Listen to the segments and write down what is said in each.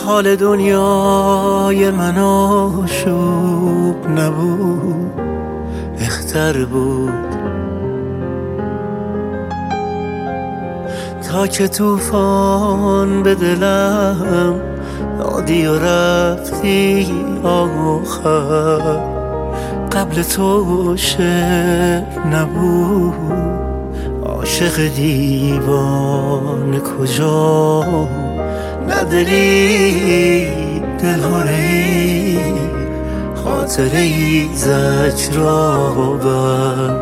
حال دنیای من آشوب نبود، بهتر بود تا که طوفان به دلم دادی و رفتی آخر. قبل تو شعر نبود، عاشق دیوانه کجا، نداری دلهایی خاطره ای زجرآور.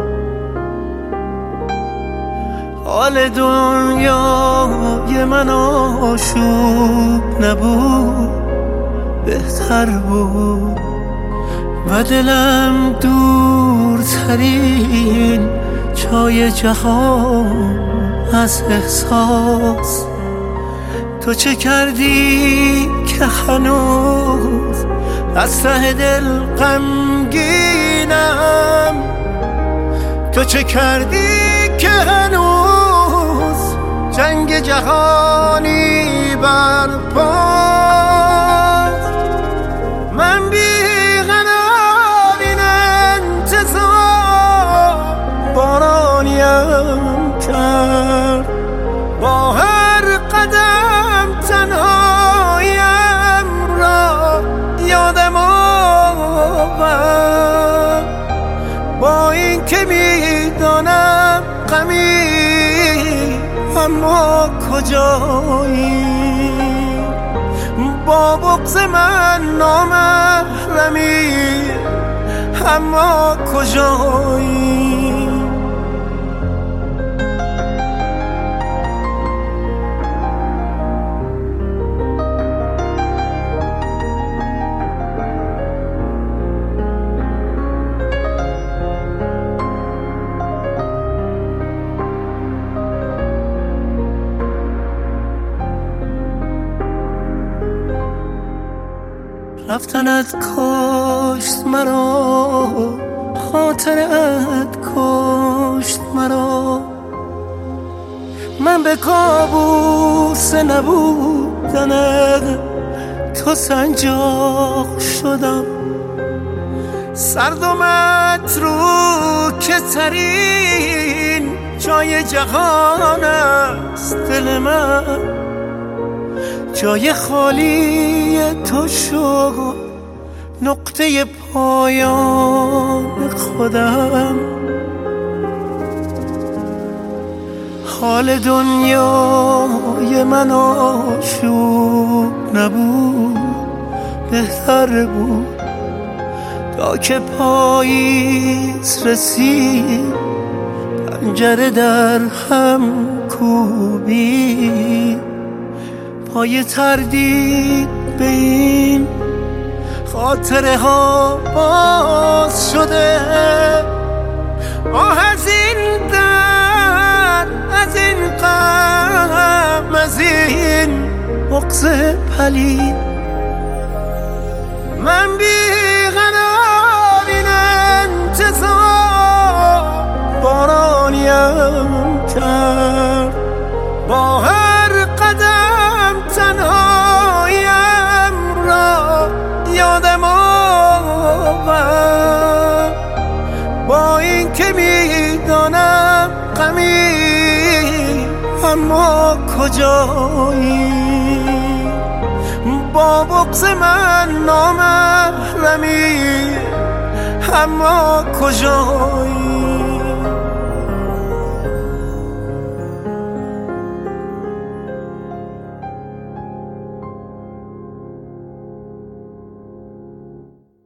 حال دنیای من آشوب نبود، بهتر بود و دلم دورترین جای جهان از احساس. تو چه کردی که هنوز از ته دل غمگینم؟ تو چه کردی که هنوز جنگ جهانی برپاست؟ من بی‌قرار این انتظار بارانیم کرد، با هر قدم تنهایم را یادم آورد. با این که میدانم غمی اما کجایی، با بغض من نامحرمی اما کجایی. رفتنت کشت مرا، خاطرت کشت مرا. من به کابوس نبودن تو سنجاق شدم. سرد و متروکه ترین جای جهان است دل من، جای خالی تو شد نقطه پایان خودم. حال دنیای من آشوب نبود، بهتر بود تا که پاییز رسید پنجره در هم کوبید. پای تردید به این خاطره ها باز شده، از این در، از این غم، از این بغض پلید. من بی‌قرار این انتظار بارانیم کرد، با هر قدم تنهایم را یادم آورد. با این که میدانم غمی اما کجایی، با بغض من نامحرمی اما کجایی.